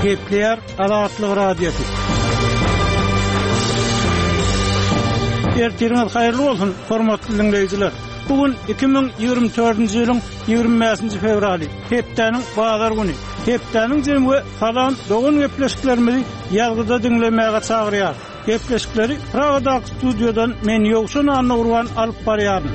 Kepler Azatlyk radiosu. Ertiriniz hayırlı olsun, hormatly dinleyijiler. Bugün 2024-nji ýylyň 25-nji fevraly, hepdeniň bazar güni. Hepdeniň jemgy salam dogun gepleşiklerimizi ýalgyda dinlemäge çagyrýar. Gepleşikleri Pragada studiodan men ýoksun anna urwan alyp barýaryn.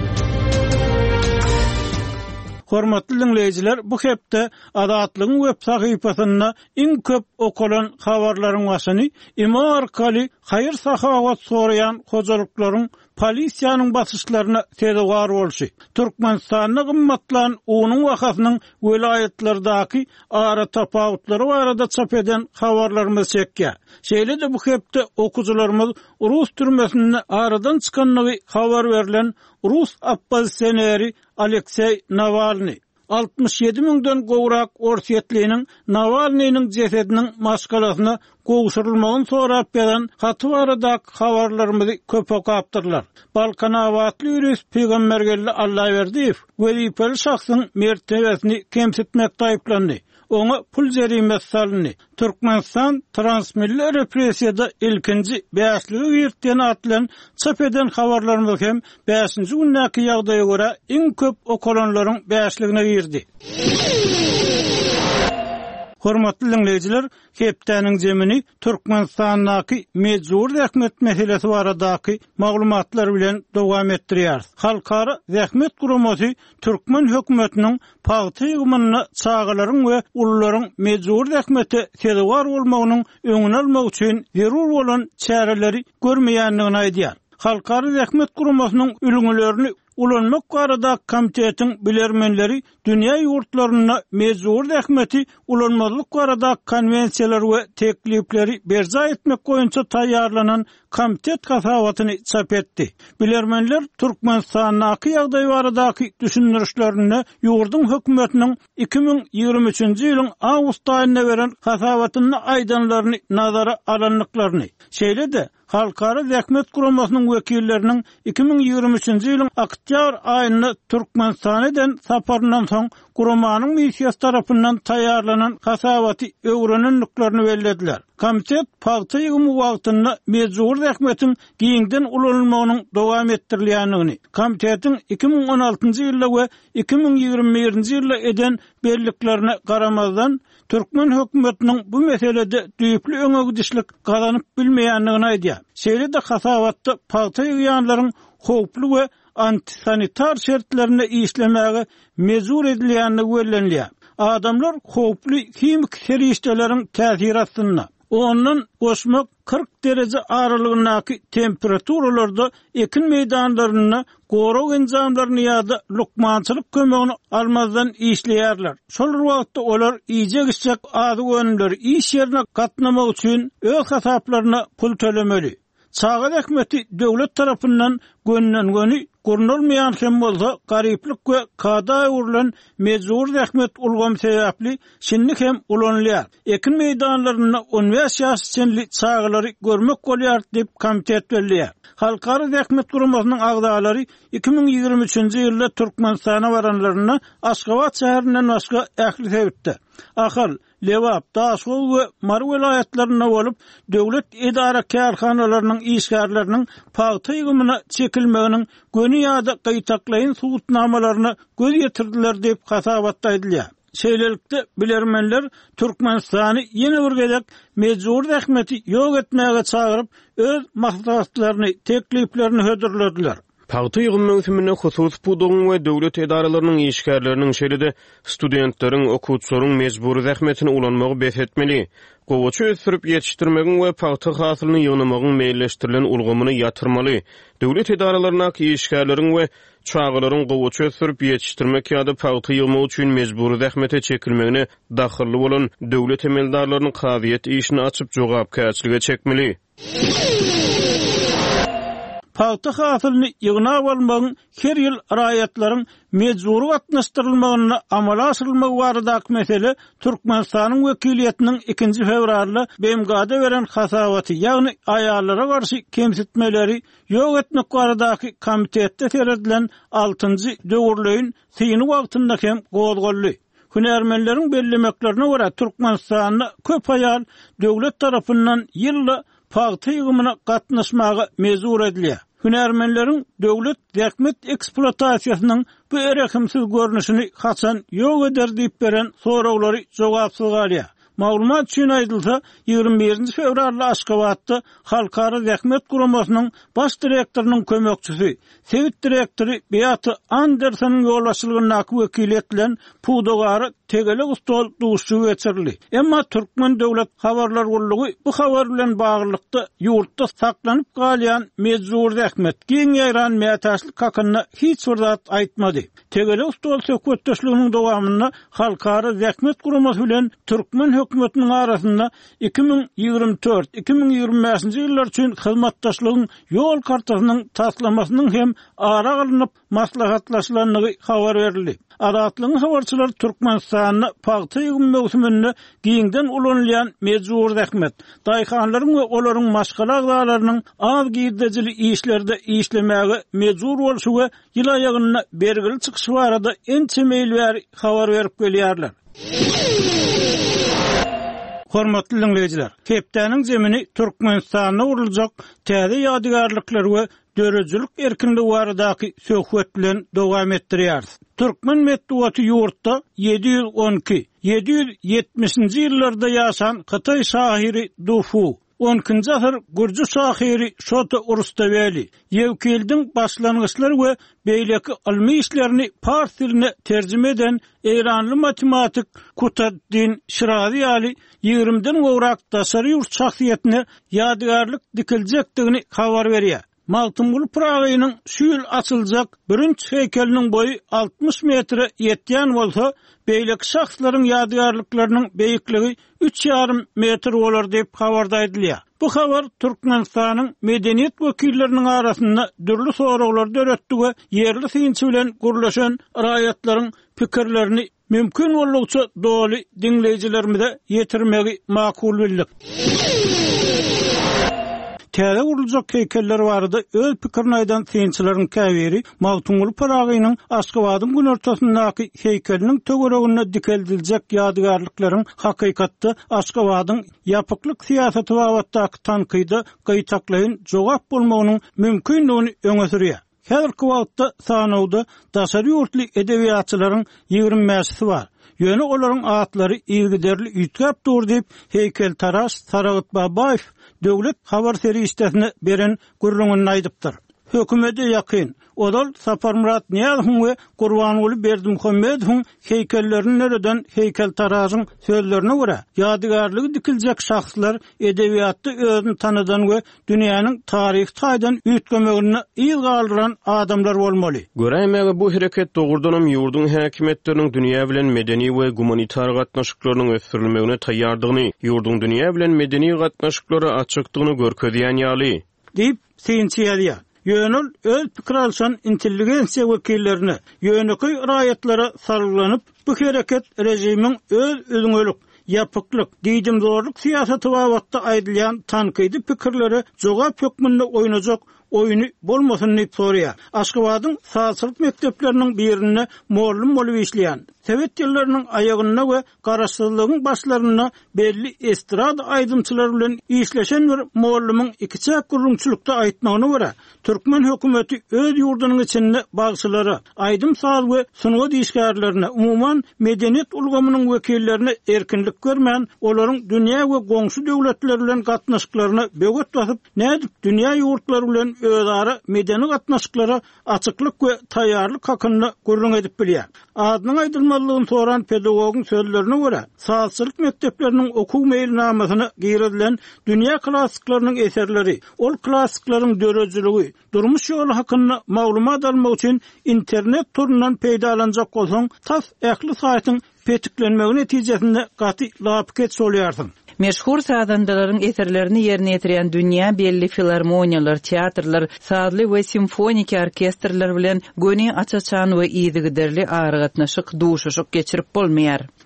Hormatly dinleyijiler, bu hepde Azatlygyň web sahypasyna iň köp okulan habarlaryň başyny imo arkaly haýyr sahawat sorayan hojalyklaryň polisiýanyň basyşlaryna tedawar bolşy. Türkmenistanyň gymmatlan onuň wakatynyň welaýatlardaky ara tapawutlary barada çap eden habarlarymyz çekýär. Şeýle de bu hepde okujularymyz Rus türmesinde aradan çykanlygy habar berilen Rus oppozisioneri Aleksey Navalny 67.000den gowrak orsiýetliğiniň Navalny'nin cesediniň maskalasyna gowşurulmagyny sorap beren haty baradaky habarlarymyzy köp okapdyrlar. Balkan awatly ýürüs peýgambergelli Allahyberdiýew welipeli şahsyň mertebesini kemsitmekde aýplandy. Ona pul jerimesi salındy. Türkmenistan transmilli repressiýada ilkinji bäşligi ýertden atlan çap eden habarlarymyz hem 5-nji günnäki ýagdaýa görä iň köp okulanlaryň bäşligine girdi. Hormatly dinleyijiler, hepdeniň jemini Türkmenistanyň mejbur zähmet meselesi baradaky maglumatlar bilen dowam etdirýär. Halkara zähmet guramasy Türkmen hökümetiniň paýty ýygmyny çağalaryň we ullaryň mejbur zähmete tedawar bolmagynyň öňüni almak üçin zerur bolan çäreleri görmeýändigini aýdýar. Halkara zähmet guramasynyň ülüňlerini ulanmak barada komitetiň bilermenleri dünýä ýurtlaryna mejbur zähmeti ulanmalyk barada konwensiýalar we teklipleri berza etmek goýunça taýýarlanan komitet hasabatyny çap etdi. Bilermenler Türkmenistanyň ýagdaýy baradaky düşünürişlerini ýurdun hökümetiniň 2023-nji ýylyň awgust aýyna beren hasabatyny aýdanlaryny nazara alanlyklaryny, şeýle de Halkara zähmet guramasynyň wekilleriniň 2023-nji ýylyň oktýabr aýyny Türkmenistanyň saparyndan soň guramanyň missiýasy tarapyndan taýýarlanan hasabaty öwrenenliklerini bellediler. Komitet paýty ýygymy wagtynda mejbur zähmetiň giňden ulanmagynyň dowam etdirilýändigini, komitetiň 2016-njy ýylda we 2021-nji ýylda eden belliklerine garamazdan Türkmen hökümetiniň bu meselede düýpli öňe gidişlik gazanyp bilmeýändigini aýdýar. Şeýle de hasabatda paýty ýanlaryň howply we antisanitar şertlerine işlemäge mezur edilýändigi bellenilýär. Adamlar howply kimik serişdeleriň täsiri astynda ondan goşmak 40 derece aralygyndaky temperaturalarda ekin meýdanlaryna gorog enjamlaryny ýa-da lukmançylyk kömegini almazdan işleýärler. Şol wagtda olar iýje gişek ady önümleri iş ýerine gatnamak üçin öz hasaplaryna pul tölemeli. Çağa hökümeti döwlet tarapyndan gönülen gurnulmayan hem bolsa garyplyk we kada urulan mejbur zähmet ulgam sebäpli şinlik hem ulanylýar. Ekin meýdanlaryna 15 ýaşly çağlary görmek bolýar diýip komitet belliýär. Halkara zähmet guramasynyň agdalary 2023-nji ýylda Türkmenistana baranlaryna Aşgabat şäherinden başga ähli sebitdi. Ahal, Lewap, Daşol we Mar welaýatlaryna bolup döwlet idara kärhanalarynyň işgärleriniň paýty ýygmyna çekilmeginiň göni ýa-da gaýtaklaýyn subutnamalaryny göz ýetirdiler diýip hasabatda edilýär. Şeýlelikde bilermenler Türkmenistany ýene bir gezek mejbur zähmeti ýok etmäge çagyryp öz maksatlaryny, tekliplerini hödürlediler. Paýty ýygymynyň ösümine husus pudugyň we döwlet edaralarynyň işgärleriniň şeýle-de studentleriň, okuwçylaryň mejbur zähmetini ulanmagy besetmeli. Gowçu ösürüp ýetişdirmegiň we paýty hasylyny ýygnamagyň meýilleşdirilen ulgamyny ýatyrmaly. Döwlet edaralaryna işgärleriň we çağalaryň gowçu ösürüp ýetişdirmek ýa-da paýty ýygmak üçin mejbur zähmete çekilmegine dahilli bolan döwlet emeldarlarynyň kaziýet işini açyp jogapkärçiligi çekmeli. Paýty hasylyny ýygnap almagyň her ýyl raýatlaryň mejbur gatnaşdyrylmagyny amala asyrylmagy baradaky mesele Türkmenistanyň wekiliýetiniň 2-nji fevralda BMG'de beren hasabaty, ýagny aýallara garşy kemsitmeleri ýok etmek baradaky komitetde teredilen 6-njy döwürlüğün syny wagtynda hem gozgolly. Hünärmenleriň bellemeklerine görä Türkmenistanyň köp aýal döwlet tarapyndan ýylla paýty ýygymyna gatnaşmagy mezur edilýär. Hünärmenleriň döwlet zähmet eksploatasiýasynyň bu erekimsiz görnüşini haçan ýok eder diýip beren soraglary jogapsyz galýar. Maglumat üçin aýdylsa, 21 fevralda Aşgabatda Halkara Zähmet Guramasynyň baş direktorynyň kömekçisi, Sewit direktori Beat Andersonyň ýolbaşçylygyna wekili edilen Pudogary tegele ustol duşu geçirildi. Emma Türkmen döwlet habarlar gurulugy bu habar bilen baglykda ýurtda saklanyp galýan mezur zähmet giň ýaran mätäçlik hakyna hiç bir zat aýtmady. Tegele ustol söhbetdeşliginiň dowamyna Halkara Zähmet Guramasy bilen Türkmen hökümetiniň arasynda 2024-2025 ýyllar üçin hyzmatdaşlygyň ýol kartasynyň taslamasynyň hem ara alınıp maslahatlaşylanlygy habar berildi. Adatlyň habarçylar Türkmenistanyň paýty ýygym mewsüminde giňden ulanylýan mezur zähmet, daýhanlaryň we olaryň maşgala agdalarynyň az giýdejili işlerde işlemäge mezur bolşy we ýyl aýagyna bergili çykyşy barada ençe meýil habar berip gelýärler. Hormatly dinleyijiler, Kepdäniň zemini Türkmenistanyna uruljak täze ýadygarlyklar we dörejlik erkinligi baradaky söhbet bilen dowam etdirýär. Türkmen medeniýeti ýurtda 712-770-nji ýyllarda ýaşan Hytaý şahyry Dufu, 10-njy asyr Gürjü şahyry Şota Urustaveli, Ýewkeldiň başlangyçlary we beýleki ilmi işlerini fars diline terjime eden Eýranly matematik Kutaddin Şirazi ýaly 20-den gowrak daşary ýurt şahsiýetine ýadygarlyk dikiljekdigini habar berýär. Maltymgul Pragynyň şu ýyl açyljak birinçi heykeliniň boyu 60 metre ýetýän bolsa, beýleki şahslaryň ýadygarlyklarynyň beýikligi 3,5 metr bolar diýip habarda edilýär. Bu habar Türkmenistanyň medeniýet wekilleriniň arasynda dürli soraglar döretdi we ýerli synçy bilen gurlaşan raýatlaryň pikirlerini mümkin bolýança doly dinleýijilerimize ýetirmegi makul bildik. Täze uruljak heykeller barada öz pikirini aýdan synçylaryň käbiri Maltymgul Pragynyň Aşgabatyň gün ortasyndaky heykeliniň töweregine dikeldiljek ýadygarlyklaryň hakykatda Aşgabatyň ýapyklyk siýasaty babatdaky tankydy gaýtaklaýyn jogap bolmagynyň mümkinligini öňe sürýär. Häzirki wagtda sanawda daşary ýurtly edebiýatçylaryň 25-si bar. Ýöne olaryň atlary ýygyderli ýitgap dur diýip heykeltaraş Saragat Babaýew döwlet habar serýisine beren gurrungyny aýdypdyr. Hökümete ýakyn, odal Saparmurat Niýazow we Gurbanuly Berdimuhammedow heykellerini nereden heykeltaraşyň sözlerine görä ýadygarlygy dikiljek şahslar edebiýatda özüni tanadan we dünýäniň taryhy taýdan üýtgemegini ýyl galdyran adamlar bolmaly. Görämäge bu hereket dogurdanam ýurdun häkimetleriniň dünýä bilen medeni we humanitar gatnaşyklarynyň ösdürilmegine taýýardygyny, ýurdun dünýä bilen medeni gatnaşyklary açykdygyny görkezýän ýaly diýip synçýarýar. Ýönül öz pikir alşan intelligensiýa wekillerini ýöneki raýatlara sarylanyp bu hereket rejimiň öz özüňelik ýapyklyk, diýdimdorlyk siýasaty babatda aýdylýan tankydy pikirleri jogap hökmünde oýnajak oyunu bolmasyny diýip sorýar. Aşgabatyň sağçylyk mekdepleriniň birine mollum bolup işleýän Sowet ýyllarynyň aýagyna we garaşsyzlygyň başlaryna belli estrada aýdymçylar bilen işleşen bir mollumyň ikiçäk gurrunçylykda aýtmagyna görä Türkmen hökümeti öz ýurdunyň içinde bagçylary, aýdym saz we sunuwa diýişgärlerine, umumyň medeniýet ulgamynyň wekillerine erkinlik görmän, olaryň dünýä we goňşy döwletler bilen gatnaşyklaryna böget basyp, nädip dünýä ýurtlary bilen özara medeni gatnaşyklara açyklyk we taýýarlyk hakyny gurrun edip bilýär. Adynyň aýdylmalygyny soran pedagogyň sözlerine görä, sağçylyk mekdepleriniň okuw meýilnamasyna girdilen dünýä klassiklarynyň eserleri, ol klassiklaryň dörejiligi, durmuş ýoly hakyny maglumat almak üçin internet turundan peýdalanjak bolsaň, tas ähli saýtyň petiklenmegi netijesinde gaty lapket bolýarsyň. Meşhur sazandaların eserlerini yerine getiren dünýä belli filarmoniyalar, teatrlar, sazly we simfonik orkestrlar bilen göni açaçan we ýygyderli aýry gatnaşyk duşuşyk geçirip bolmaýar.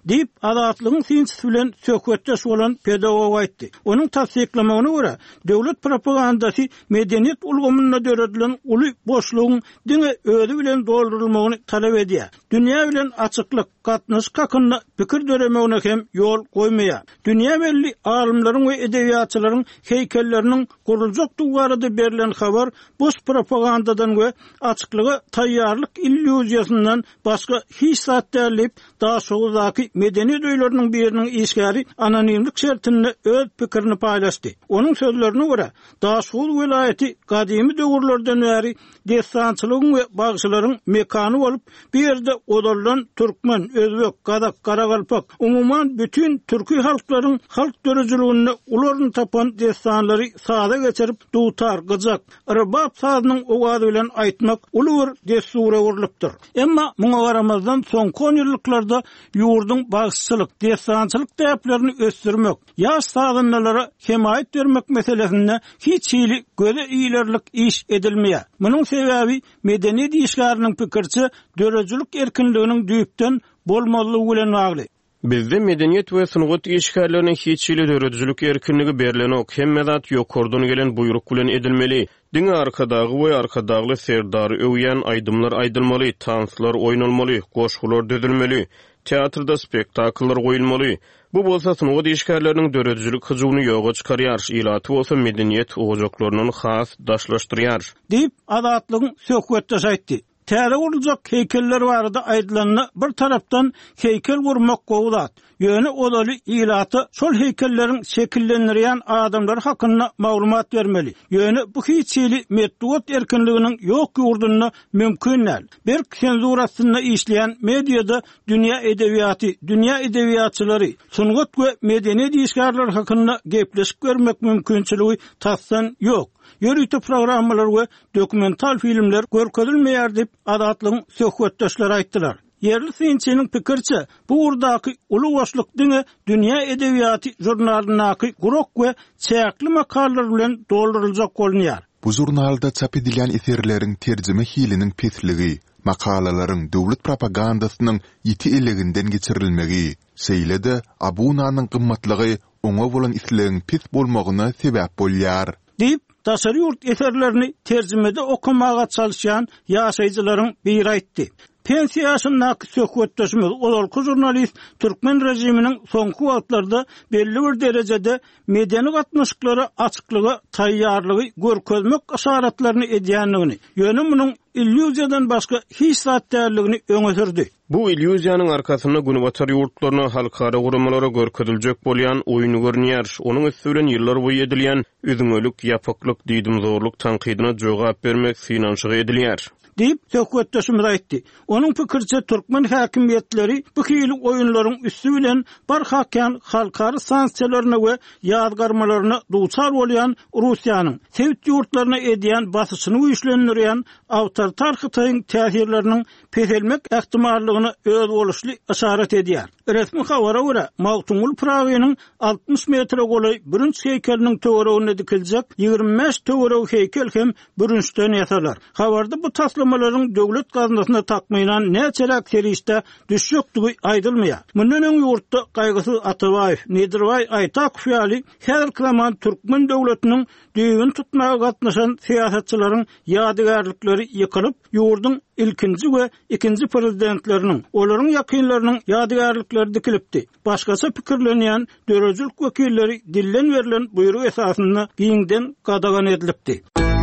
Deyip adatlygyň sinçisi bilen söhbetdeş bolan pedagog aýtdy. Onuň tasdiklamagyna görä, döwlet propagandasy medeniýet ulgamyna döredilen uly boşlugyň diňe özü bilen doldurulmagyny talap edýär. Dünýä bilen açyklyk, gatnaşyk hakyna pikir döremegine hem ýol goýmaýar. Dünýä belli alimlaryň we edebiýatçylaryň heýkelleriniň guruljak duwarda berilen habar boş propagandadan we açyklygy taýýarlyk illüziýasyndan başga hiç zat dälip daha soňuňdaky medeniýet öýleriniň biriniň işgäri anonimlik şertinde öz pikirini paýlaşdy. Onuň sözlerine görä, Daşul welaýaty gadymy döwürlerden bäri destançylygyň we bagçylaryň mekany bolup, bir ýerde odalan türkmen, özbek, gadak, garagalpak, umumyň bütün türki halklaryň halk dörejligini ularyň tapan destanlary sada geçirip dutar, gyjak, irbab sazynyň owady bilen aýtmak uly bir destura urulypdyr. Emma muňa garamazdan soňky ýyllarda ýurduň bagçylyk, destançylyk täplerini ösdürmek, ýaş sazynalara hemaýet bermek meselesinde hiç hili göze iýlerlik iş edilmeýär. Munyň sebäbi medeniýet işgäriniň pikirçi dörejilik erkinliginiň düýpden bolmalygy bilen bagly. Bizde medeniýet we sunugat işgärleriniň hiç hili dörejilik erkinligi berilenok hemme zat ýokurdan gelen buyruk bilen edilmeli. Diňe arkadagy we arkadagy serdary öwýän aýdymlar aýdylmaly, tanslar oýnalmaly, goşgular dödülmeli, teatrda spektakllar goýulmaly. Bu bolsa sunugat işgärleriniň dörejilik hyjyny ýoga çykarýar, ilaty bolsa medeniýet ojaklarynyň has daşlaşdyrýar. Diýip adatlygyň söhbetdeş aýtdy. Täze urulacak heykeller barada aýdylanyny bir tarapdan heykel gurmak gowulat. Ýöne odaly ilaty şol heykelleriň şekillendirýän adamlar hakyna maglumat bermeli. Ýöne bu hiçli medeniýet erkinliginiň ýok ýurduny mümkin näl. Bir senzurasyna işleýän mediada dünýä edebiýaty, dünýä edebiýatçylary, sunugat we medeniýet işgärleri hakyna gepleşip görmek mümkinçiligi tassan ýok. Ýörüýte programmalar we dokumental filmler görkezilmeýär dip adatlygyň söhbetdeşleri aýtdylar. Yerli sinçiniň pikirçe, bu urdaky uly boşluk diňe dünýä edebiýaty jurnalynaky gurok we çäkli makallalar bilen dolduryljak bolýar. Bu jurnalda çap edilen eserleriň terjime hiliniň petligi, makalalaryň döwlet propagandasynyň ýiti iliginden geçirilmegi, seýlede abunanyň gymmatlygy oňa bolan islegiň pet bolmagyna sebäp bolýar. Diýip daşary ýurt eserlerini terjimede okumaga çalışýan ýaşaýjylaryň biri aýtdy. Pensiýa ýaşyndaky söhbetdeşimiz olalky jurnalist türkmen rejiminiň soňky wagtlarda belli bir derejede medeni gatnaşyklary açyklygy, taýýarlygy görkezmek aşaratlaryny edýänligini, ýöne munyň illüziýadan başga hiç zat dälligini öňe sürdi. Bu illüziýanyň arkasyna günibatar ýurtlaryna, halkara guramalara görkeziljek bolýan oýuny görnýär. Onuň üstünden ýyllar boýy edilýän üzüňölük, ýapyklyk, diýdim zorluk tanqidine jogap bermek finansyga edilýär. Deyip söhbetdeşimiz aýtdy. Onuň pikirçe türkmen häkimiýetleri bu hili oýunlaryň üstü bilen barhakan halkary sanksiýalaryna we ýazgarmalaryna duçar bolýan Russiýanyň Sowet ýurtlaryna edýän basyşyny güýçlendirýän awtoritar Hytaýyň täsirleriniň peselmek ähtimallygyny öz boluşly işaret edýär. Resmi habara görä, Mawtumul Prawynyň 60 metre golay birinçi heykeliniň töweregine dikiljek 25 töwereg heykel hem birinçden ýasalar. Habarda bu taslamaların döwlet gaznasyna takmaýan näçerek serişde düşýükdigi aýdylmaýar. Mundan öň ýurtda Gaýgysy Atabaýew, Nedirbay Aýtakow ýaly her klaman türkmen döwletiniň düýbün tutmaga gatnaşan siýasatçylaryň ýadygärlikleri ýykylyp, ýurdun ilkinji we ikinji prezidentleriniň, olaryň ýakynlarynyň ýadygärlikleri dikilipdi. Başgaça pikirlenýän dörejilik wekilleri dillen berilen buyruk esasynda giňden gadagan edilipdi.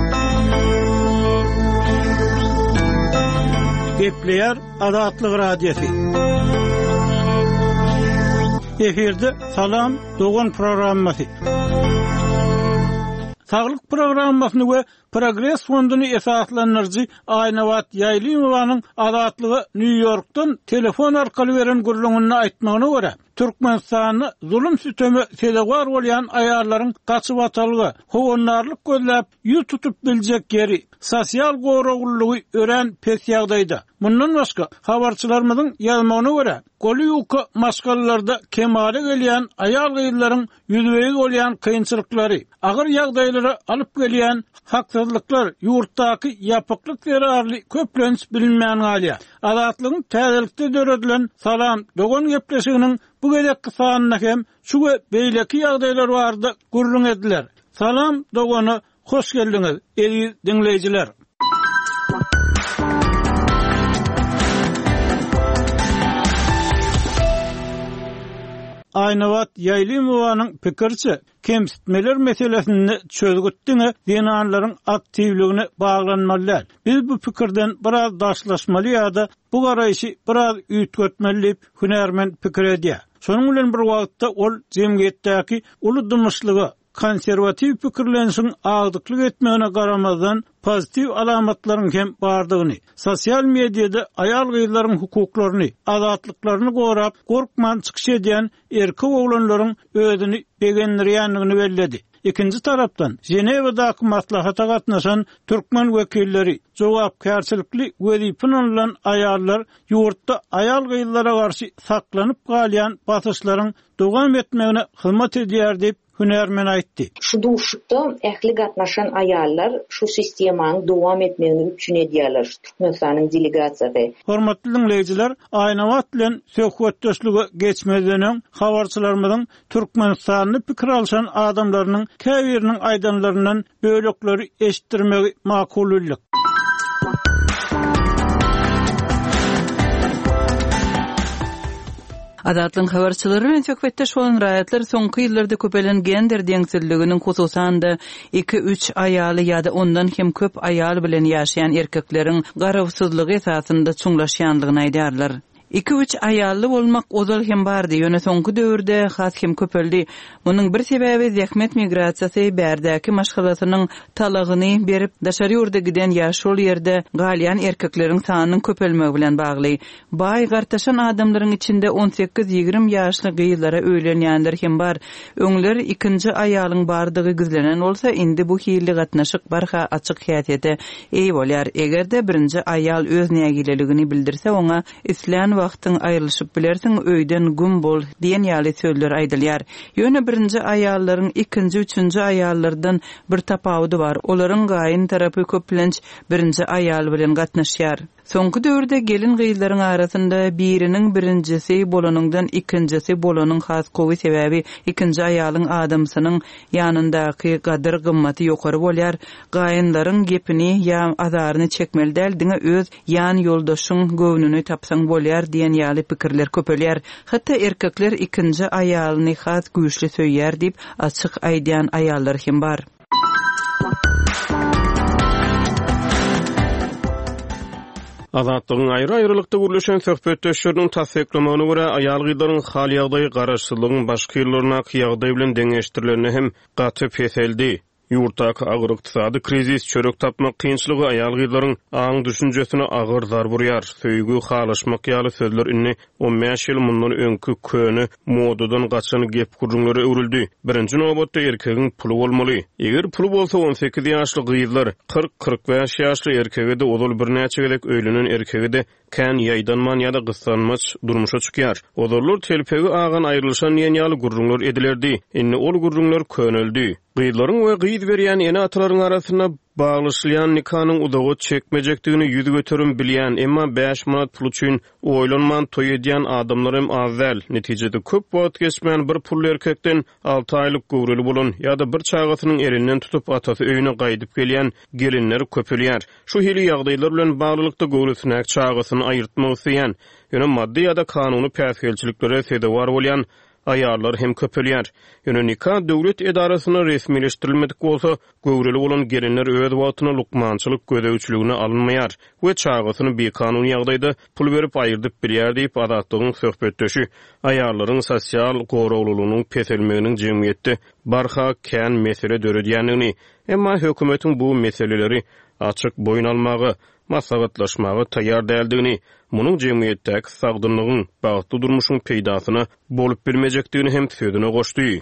Gepleýär Adatlyk radiosi. Eferde salam dogan programmasy. Saglyk programmasyny we Progress fonduny esaslandyrjy Aýnawat Ýaýlymowanyň Adatlygy New Yorkdan telefon arkaly beren gurulmagyny aýtmagyna görä, Türkmenistany zulüm sütemi sedewar bolýan aýallaryň gaçyp atalygy, howannarlyk gözläp ýurt tutup biljek geri, sosial goragullygy ören pes ýagdaýda. Mundan başga habarçylarymyzyň ýazmagyna görä, goly ýuka maşgallalarda kemale gelýän aýal gyýlaryň ýüzbegi bolýan kynçylyklary, agyr ýagdaýlara alyp gelýän haksızlyklar ýurtdaky ýapyklyk zerarly köplenç bilinmän galýa. Azatlygyň täzelikde döredilen salam dogan gepleşiginiň bu gedekki sanyna hem şu beýleki ýagdaýlar bardy gurrun ediler. Salam dogany hoş geldiňiz, eýi dinleýijiler. Aynavat Yaylymowanyň pikirçe, kemsitmeler meselesini çözgütdiňe dinanlaryň aktivligine baglanmalylar. Biz bu pikirden biraz daşlaşmaly ýa-da bu garaýşy biraz üýtgetmeli hünärmen pikir edýär. Şonuň bilen bir wagtda ol jemgyýetdäki uludymyşlygy, konservativ pikirlenişiň agdyklyk etmegine garamazdan pozitiv alamatlaryň hem bardygyny, sosial mediada aýal gyýlaryň hukuklaryny, azatlyklaryny gorap, gorkman çykyş edýän erkek oglanlaryň özüni begendirýänligini belledi. İkinci tarapdan Jenewadaky maslahata gatnaşan türkmen wekilleri jogapkärçilikli wezipini alan aýallar ýurtda aýal gyýlara garşy saklanyp galýan basyşlaryň dowam etmegine hyzmat edýär diýip hünärmen aýtdy. Şu duşukda ähli gatnaşan aýallar şu sistemanyň dowam etmegini üçin edýärler. Türkmenistanyň delegasiýasy. Hormatly dinleýijiler, Aýnawat bilen söhbetdeşligi geçmeden habarçylarymyzyň Türkmenistanyny pikir alşan adamlarynyň käbiriniň aýdanlaryndan bölekleri eşitdirmegi makullyk. Azatlyň habarçylary bilen söhbetde şolan raýatlar soňky ýyllarda köpelen gender deňsizliginiň hususanda 2-3 aýaly ýa-da ondan hem köp aýal bilen ýaşaýan erkekleriň garawsyzlygy esasında çuňlaşýanlygyny aýdarlar. 2-3 aýally bolmak ozal hem bardy. Ýöne soňky döwürde has hem köpeldi. Munyň bir sebäbi zähmet migrasiýasy bärdäki maşgalatynyň talagyny berip daşary ýurda giden ýaşul ýerde galýan erkekleriň sanynyň köpelmegi bilen bagly. Baý gartaşan adamlaryň içinde 18-20 ýaşly gyýlara öýlenýänler hem bar. Öňler ikinji aýalyň bardygy gizlenen bolsa, indi bu hili gatnaşyk barha açyk häsiýete eý bolýar. Egerde birinji aýal öz nägileligini bildirse, oňa islan wagtyň aýrylyşyp bilersiň, öýden gün bol diýen ýaly sözler aýdylýar. Ýöne birinji aýallaryň ikinji, üçünji aýallardan bir tapawudy bar. Olaryň gaýyn tarapy köplenç birinji aýal bilen gatnaşýar. Soňky döwürde gelin gyýlaryň arasynda biriniň birincisi bolanyňdan ikincisi bolanyň has gowy sebäbi ikinji aýalyň adamsynyň ýanyndaky gadyr gymmaty ýokary bolýar. Gaýynlaryň gepini ýa azaryny çekmeli däl, diňe öz ýan ýoldaşyň göwnüni tapsaň bolýar diýen ýaly pikirler köpelýär. Hatda erkekler ikinji aýalyny has güýçli söýýär diýip açyk aýdýan aýallar hem bar. Azatlygyň aýry-aýrylykda gürleşen söhbetdeşleriň tasdiklamagyna görä, aýal gyýlaryň hal ýagdaý garaşsyzlygyň başga ýyllarına ýagdaý bilen deňeşdirilenine hem gaty peseldi. Ýurtdaky agyr ykdysady krizis çörek tapmak kynçylygy aýal gyýlaryň aň düşünjesine agyr zar burýar. Söýgü, halaşmak ýaly sözler inni 15 ýyl mundan öňkü köni modadan gaçan gep gurrunlary öwrüldi. Birinji nowbatda erkegiň puly bolmaly. Eger puly bolsa 18 ýaşly gyýlar 40-45 ýaşly erkege de odol bir näçe gelek öýlenen erkege de kän ýaýdanman ýa-da gyslanmaç durmuşa çykýar. Odollar telpegi agan aýrylşan ýen ýaly gurrunlar edilerdi. Inni ol gurrunlar köneldi. Gyýlaryň we gyýd berýän ene atalaryň arasyna baglyşylýan nikanyň udagy çekmejekdigini ýüz göterim bilýän, emma 5 manat pul üçin oýlanman toý edýän adamlar hem azdäl. Netijede köp wagt geçmän bir pully erkekden 6 aýlyk gowruli bolan ýa-da bir çagatynyň erinden tutup atasy öýüne gaýdyp gelýän gelinler köpelýär. Şu hili ýagdaýlar bilen baglylykda gowrulsynak çagatyny aýyrtmak isleýän, ýöne maddi ýa-da kanuny päsgelçiliklere sedewar bolýan aýallar hem köpelýär. Ýöne nikah döwlet edarasyna resmileşdirilmedik bolsa, gowruli bolan gelinler öz wagtyna lukmançylyk gödäwçiligine alynmaýar we çagatyny bekanun ýagdaýda pul berip aýyrdyp bilýär diýip Azatlygyň söhbetdeşi aýallaryň sosial goraglygynyň peselmeginiň jemgyýetde barha kän mesele döredýänligini, emma hökümetiň bu meseleleri açyk boyun almagy, maslahatlaşmagy taýýar däldigini, munyň jemgyýetdäki sagdynlygyň, bagtly durmuşyň peýdasyna bolup bilmejekdigini hem söýdüne goşdy.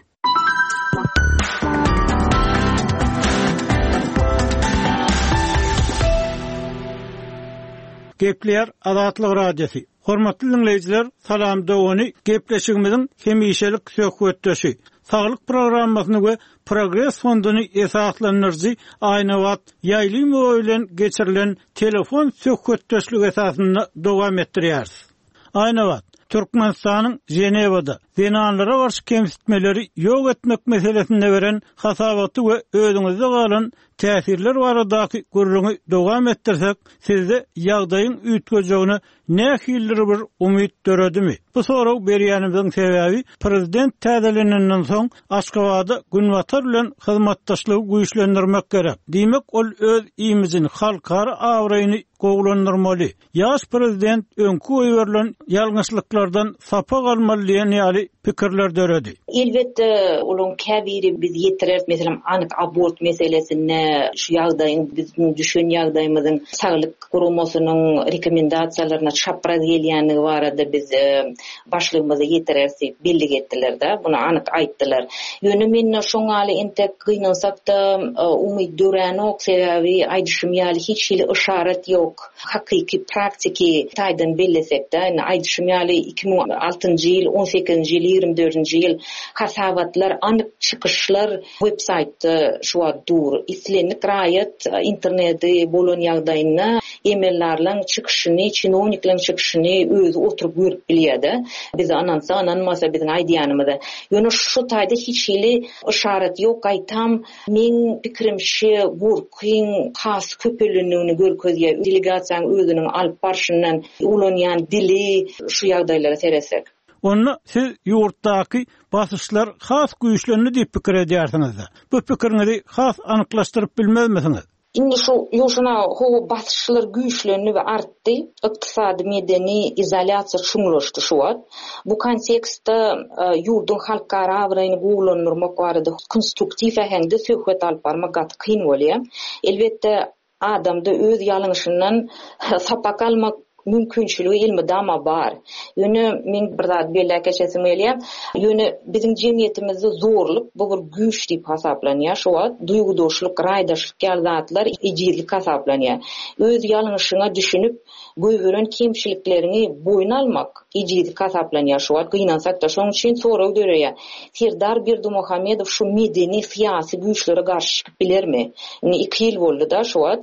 Gepler Azatlyk Radiosu. Hormatly dinleýijiler, salam dowany gepleşigimiziň hemişelik söhbetdeşi. Saglyk programmasyny we Progress fonduny esaslandyrjy aýna wagt ýaýlymy bilen geçirilen telefon söhbetdeşligi esasynda dowam etdirýär. Aýna wagt Türkmenistanyň Jenewada zinanlara garşy kemsitmeleri ýok etmek meselesinde beren hasabaty we özüňizde galan täsirler baradaky gurruňy dowam etdirsek, sizde ýagdaýyň üýtgejegine nähildir bir umyt döredimi? Bu soraw berýänimiziň sebäbi prezident täzelenenden soň Aşgabatda Günwatar bilen hyzmatdaşlygy güýçlendirmek gerek. Diýmek ol öz iýmizini halkara awraýyny gowlandyrmaly. Ýaş prezident öňkü öýberlen ýalňyşlyklardan sapa galmaly diýen ýaly pikirler döredi. Elbette onun käbiri biz ýetirer, meselem anyk abort meselesine şu ýagdaýyň bizim düşen ýagdaýymyzyň saglyk guramasynyň rekomendasiýalaryna çapraz gelýänligi barada biz başlygymyza ýetirersek belli etdiler-de, bunu anyk aýtdylar. Ýöne men şoňaly entek gynansak da umyt dörenok sebäbi aýdyşym ýaly hiç hili işaret ýok. Hakyky praktiki taýdan bellesek de, aýdyşym ýaly 2006-njy ýyl, 18-nji ýyl, 24-nji ýyl hasabatlar, anyk çykyşlar websaytda şu dur. İslenlik raýat interneti bolan ýagdaýyna e-maillerle çykyşyny, çinowniklaryň çykyşyny özü oturup görüp bilýärdi. Biz anansa ananmasa biziň aýdýanymyzda. Ýöne şu taýda hiç hili işaret ýok. Aýtam, men pikirimçe gurkyň has köpelenigini görkezýär. Delegasiýaň özüniň alyp barşyndan ulanýan dili şu ýagdaýlara seresek. Onu siz ýurtdaky basyşlar has güýçlerini diýip pikir edýärsiňiz. Bu pikiriňizi has anyklaşdyryp bilmezmisiňiz? Indi şu ýoşuna ho basyşlar güýçlerini we artdy, ykdysady medeni izolasiýa şuňlaşdy şu wagt. Bu kontekstde ýurdun halkara awraýyny gowlandyrmak barada konstruktiw ähengde söhbet alyp barmak gaty kyn bolýar. Elbetde adamda öz ýalňyşyndan sapa kalmak mümkinçiligi ilmi dama bar. Ýöne men bir zat belli geçesim elýär. Ýöne biziň jemgyýetimizde zorluk bu bir güýç diýip hasaplanýar. Şoňa duýgudoşluk, raýdaşlyk ýalatlar ejizlik hasaplanýar. Öz ýalňyşyňa düşünüp göýberen kemçiliklerini boýuna almak ejizlik hasaplanýar. Şoňa gynansak da şoň üçin soraw döreýär. Serdar Berdimuhammedow şu medeni syýasy güýçlere garşy çykyp bilermi? 2 ýyl boldy da şoňa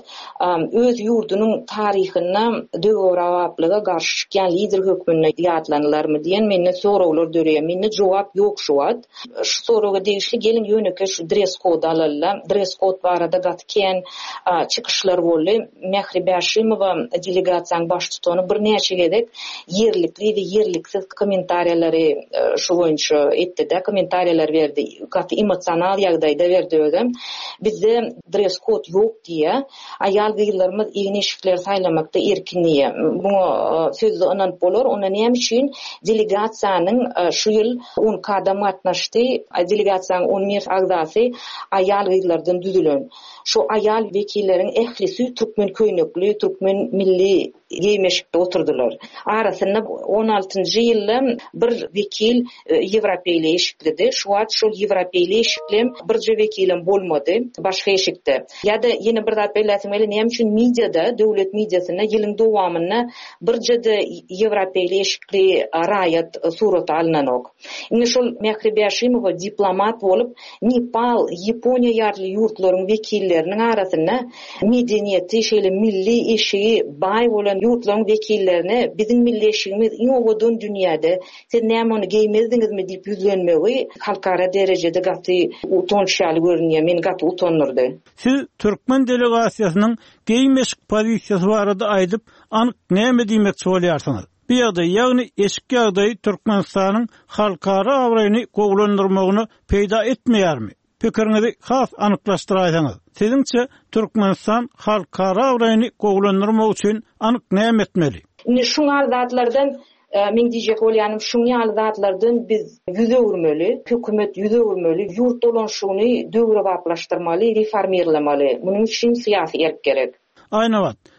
öz ýurdunyň taryhyna döwrawaplyga garşy çykýan lider hökmüne ýatlanlarmy diýen menne sorawlar döreýär. Menne jogap ýok şu wagt. Şu sorawga degişli gelin ýöneke şu dress kod alallar. Dress kod barada gatken çykyşlar boldy. Mehribe Haşimowa delegasiýaň baş tutany bir näçe gedek yerlikli we yerliksiz kommentariýalary şu boýunça etdi-de, kommentariýalar berdi. Gaty emosional ýagdaýda berdi özüm. Bizde dress kod ýok diýe, aýal gyýlarymyz ýeňeşikler saýlamakda erkinliği. Bunu sözde onan bolar, ona näme üçin delegasiýanyň şu ýyl 10 adam gatnaşdy. Delegasiýanyň 10 agzasy aýal gyýlardan düzülen. Şu aýal wekilleriň ehlisi türkmen köýnekli, türkmen milli giymeşikde oturdular. Arasynda 16-njy ýylda bir wekil Ýewropeýle eşikledi. Şu wagt şol Ýewropeýle eşiklem birje wekilim bolmady, başga eşikde. Ýa-da ýene bir zat belläsim ele näme üçin mediada, döwlet mediasyna ýylyň dowamyna birje-de Ýewropeýle eşikli raýat surat alnanok. Indi şol Mehribe Haşimowa diplomat bolup Nepal, Ýaponiýa ýarly ýurtlaryň wekilleriniň arasynda medeniýeti şeýle milli eşigi baý bolan ýurtlaryň wekillerini biziň milli eşigimiz ýogadyn dünýäde siz näme ony giýmezdiňizmi diýip ýüzlenmegi halkara derejede gaty utançly görünýär. Men gaty utanyrdy. Siz türkmen delegasiýasynyň giýmeşik pozisiýasy barada aýdyp anyk näme diýmekçi bolýarsyňyz? Bu ýagdaý, ýagny eşik ýagdaý Türkmenistanyň halkara awraýyny gowlandyrmagyny peýda etmeýärmi? Pikiriňizi has anyklaşdyraýsaňyz. Siziňçe Türkmenistan halkara awraýyny gowlandyrmak üçin anyk näme etmeli? Şu zatlardan men diýjek bolýanym şu zatlardan biz ýüze urmeli, hökümet ýüze urmeli, ýurt dolanşygyny döwrewaplaşdyrmaly, reformirlemaly. Munyň üçin syýasy erk gerek. Aýna wagt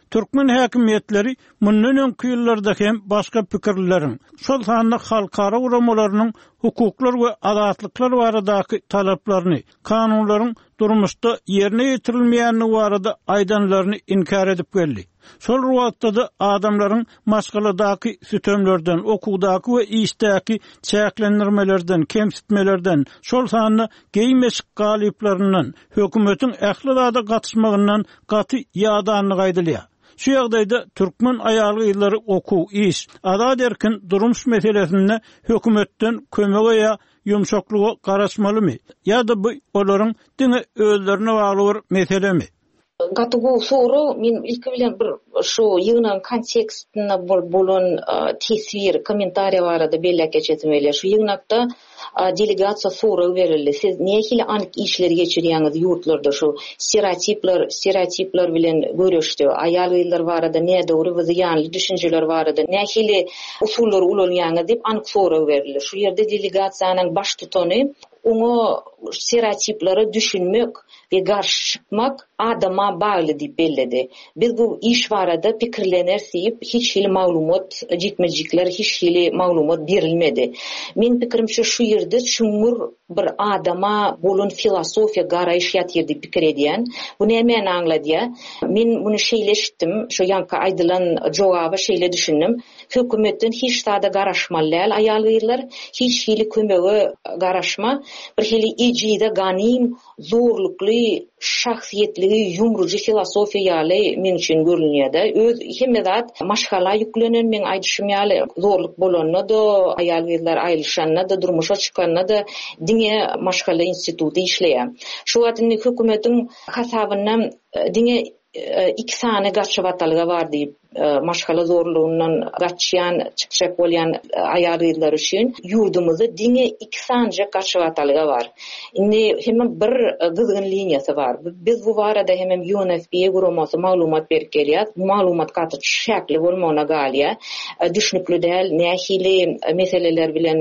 Türkmen häkimetleri mundan öňki ýyllarda hem başga pikirleriň, şol sanly halkara uramalarynyň hukuklar we azatlyklar baradaky talaplaryny, kanunlaryň durmuşda ýerine ýetirilmeýäni barada aýdanlaryny inkar edip geldi. Şol wagtda da adamlaryň maşgaladaky sütemlerden, okugdaky we işdäki çäklendirmelerden, kemsitmelerden, şol sanly geýmeşik galyplaryndan, hökümetiň ählilada gatnaşmagyndan gaty ýadanlyk aýdylýar. Şu ýagdaýda türkmen aýalyları okuw, iş, azad erkin durmuş meselesinde hökümetden kömek ýa ýumşaklyga garaşmalymy? Ýa-da bu olaryň diňe özlerine bagly bir meselemi? Gatygu soru men ilki bilen bir şu ýygynyň kontekstine bolan tesir, kommentariýa barada belläp geçetmeli. Şu ýygnakda delegasiýa soru berildi. Siz nähili anyk işleri geçirýäňiz ýurtlarda şu stereotipler bilen görüşdi. Aýallar barada näme dogry we ýanly düşünjeler barada nähili usullar ulanýaňyz diýip anyk soru berildi. Şu ýerde delegasiýanyň baş tutany onu stereotiplere düşünmek ve karşı çıkmak adama bağlı diýip belledi. Biz bu iş barada pikirlenersip hiç hili maglumat jitmejikler, hiç hili maglumat berilmedi. Men pikirimçe şu ýerde çuňur bir adama bolan filosofiya garaýyş ýatyrdy pikir edýän. Bu näme aňladýa? Men bunu şeýleşdim, şu ýanka aýdylan jogaby şeýle düşündim. Hökümetden hiç tada garaşmalylar, aýallar hiç hili kömege garaşma, bir hili ejide ganym, zorlukly, şahsiýetligi ýumruji filosofiýa ýaly men üçin görünýär-de. Öz hemmedat maşgala ýüklenen men aýdyşym ýaly zorluk bolanyna da, aýallar aýlyşanyna da, durmuşa çykanyna da diňe maşgala instituty işleýär. Şu wagtda hökümetiň hasabyndan diňe iki sany gaçywatalga bar diýip maşgala zorluğundan gaçýan, çykşak bolýan aýallar üçin ýurdumyzda diňe iki sanja gaçywatalga bar. Indi hemen bir gyzgyn liniýasy bar. Biz bu barada hemen UNFPA guramasy maglumat berip gelýär. Bu maglumat gaty şäkli bolmagyna galýa. Düşnükli däl, nähili meseleler bilen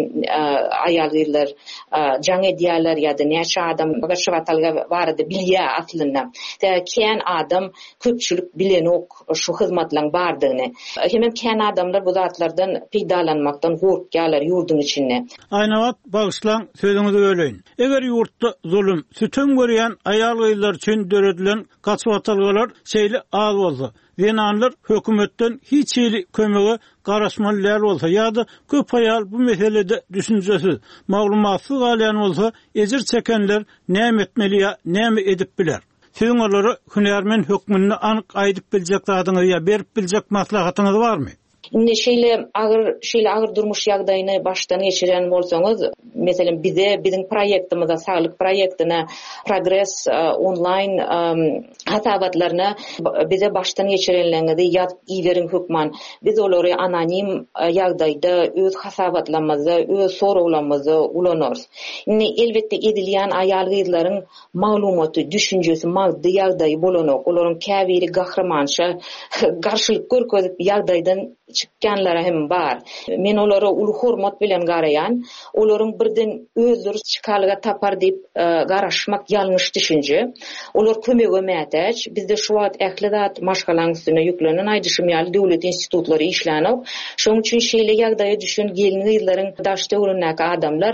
aýallar jaň edýärler ýa-da näçe adam gaçywatalga barada bilýär aslynda. Kän adam köpçülik bilen ok şu hyzmatlaryň bardygyny. Hemen kän adamlar bu zatlardan peýdalanmakdan gorkýarlar ýurdun içinde. Aýnawat bagyslan sözüňizi böleýin. Eger ýurtda zulüm, sütüm görýän aýallar üçin döredilen gaçywatalgalar şeýle az bolsa, zenanlar hökümetden hiç hili kömege garaşmalylar bolsa ýa-da köp aýal bu meselede düşünjesiz, maglumatsyz galýan bolsa, ejir çekenler näme etmeli ýa näme edip biler? Siziň olary hünärmen hökmüni anyk aýdyp biljek zadyňyz ýa berip biljek maslahatyňyz barmy? Indi şeýle agyr durmuş ýagdaýyny başdan geçiren bolsaňyz, meselem biziň proýektimizde saglyk proýektine Progress online hasabatlaryna bize başdan geçirenlerinde ýazyp iýeriň hökman. Biz olary anonim ýagdaýda öz hasabatlarymyzy, öz sorawlarymyzy ulanýarys. Indi elbetde edilýän aýalgylaryň maglumaty, düşünjesi, maddi ýagdaýy bolanok, olaryň käbiri gahramança garşylyk görkezip ýagdaýdan çykkanlara hem bar. Men olary uly hormat bilen garaýan, olaryň birden özleri çykalyga tapar diýip garaşmak ýalňyş düşünje. Olar kömege mätäç. Bizde şu wagt ählidat maşgalaň üstüne ýüklenen aýdyşym ýaly döwlet institutlary işlänok. Şoň üçin şeýle ýagdaýa düşen gelňi ýyllaryň daşda öwrenäki adamlar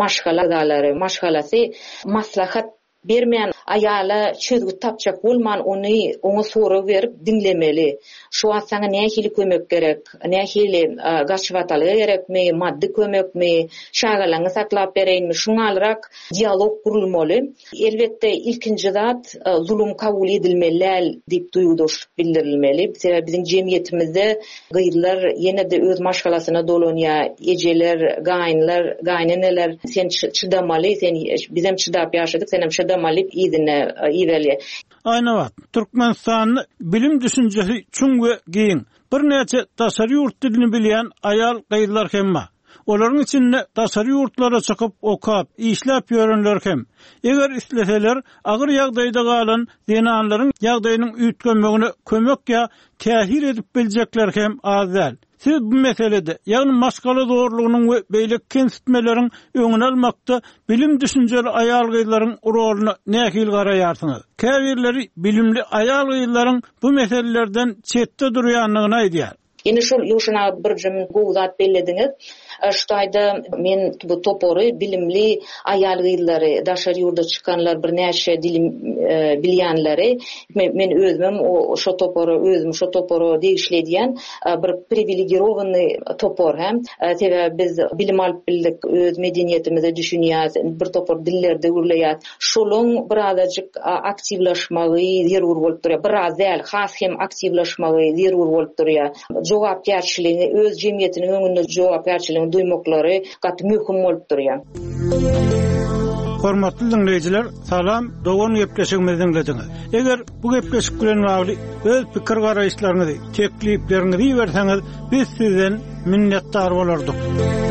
maşgalasy maslahat bermeýän aýala çözgü tapjak bolman onu soru berip dinlemeli. Şu an sana nähili kömek gerek, nähili gaçywatalga gerekmi, maddi kömekmi, şagalaňy saklap bereýinmi, şuňalyrak dialog gurulmaly. Elbetde ilkinji zat zulüm kabul edilmeli diýip duýuldyşyp bildirilmeli. Biziň jemgyýetimizde gyýylar ýene-de öz maşgalasyna dolanýar, ejeler, gaýnyneler sen çydamaly, sen bizem çydap ýaşadyk, sen hem çydamaly ýerli. Aýnawat, Türkmenistanyň bilim düşünjesi çuň we giň bir näçe daşary ýurt dilini bilýän aýal gaýlar hem bar. Olaryň içinde daşary ýurtlara çykyp okap, işläp ýörenler hem. Eger isleseler, agyr ýagdaýda galan zenanlaryň ýagdaýynyň üýtgenmegine kömek ýa tähir edip biljekler hem az däl. Siz bu meselede, ýagny maşgala zorlugynyň we beýlek kensitmeleriň öňüni almakda bilim düşünjeli aýal gyzlaryň roluny nähil garaýarsyňyz? Käbirleri bilimli aýal gyzlaryň bu meselelerden çetde durýanlygyny aýdýar. Yine şol ýuşuna bir jüm gowzat bellediňiz. Ştaýda men bu topory bilimli aýal gyzlary, daşary ýurda çykanlar bir näçe dilim bilýänleri, men özüm şo topory şo topory degişlediýän bir privilegirowany topor hem. Tebe biz bilim alyp bildik, öz medeniýetimize düşünýäs, bir topor dillerde gürleýär. Şoluň birazajyk aktivlaşmagy zerur bolup durýar. Biraz däl, has hem aktivlaşmagy zerur bolup durýar. Jogapkärçiligi, öz jemgyýetiniň öňünde jogapkärçiligi duymaklary gat möhüm bolup durýar. Hormatly dinleýijiler, salam, dogan gepleşigimizden gediňiz. Eger bu gepleşik bilen bagly öz pikir garaýşlaryňyzy, tekliplerinizi berseňiz, biz sizden minnetdar bolardyk.